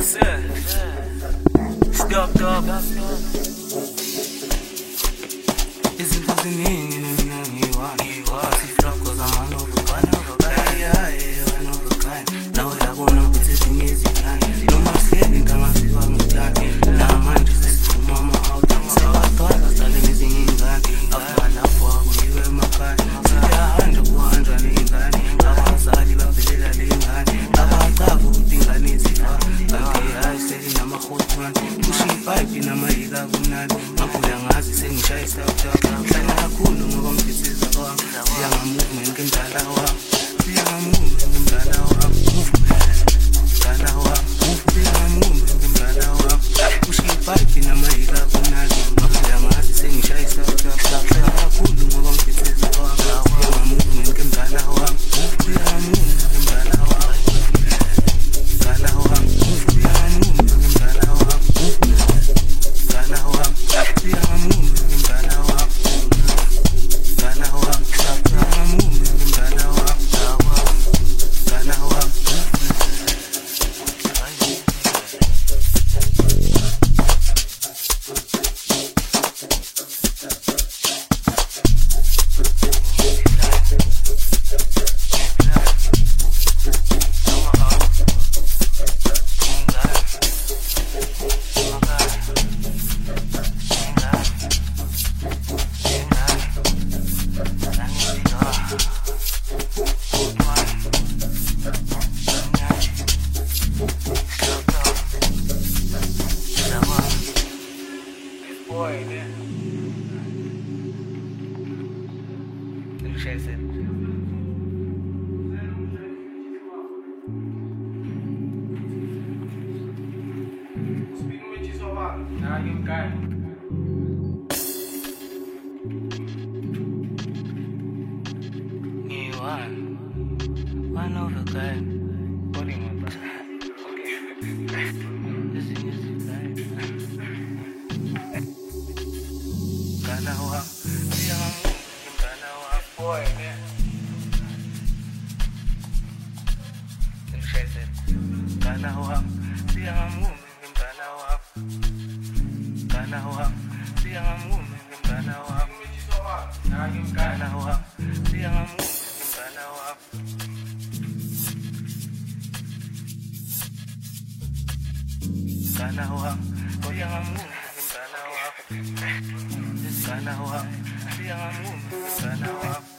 Stop. Izinto ziningi mina ngiwa sifloko zamanovuka nawe uyabona ukuthi ezinye izingane noma sihleli ngamaziwa ngudlane namanje sesiphuma ama-out siyabadala sidale nezinye iy'ngane lapho akuyiwe emakhaya siyahanjwa kuhanjwa ney'ngane abazali babhelela ley'ngane abacaba ukuthi ingane izifa kanti hayi seli nama-hotman kusho ipayipi namayika kumnandi ngabuya ngazi sengishaya isitawutaka hlala kakhulu ngoba ngifisiza kwami siya nga-movement ngendala wami siya nga-movement ngendala wami mdala wami siya nga-movement ngendala wami kusho ipayipi namayika kumnandi ngabuya ngazi sengishaya isitawutaka hlala kakhulu ngoba ngifisiza kwami siya nga-movement ngendala wami siya nga-movement ngendala wami mdala wami siya nga-movement ngendala wami mdala wami siya nga-movement ngendala wami mdala wami siya nga-movement ngendala wami mdala wami Boy, man. Let me share this. Nah, you got it. One of a kind. What do you want? Okay. This is right. Ganawa, boy, man. Let me share this. Ganawa, Ganawa, Ganawa, now you Ganawa, Ganawa. Ganawa, Ganawa, Ganawa,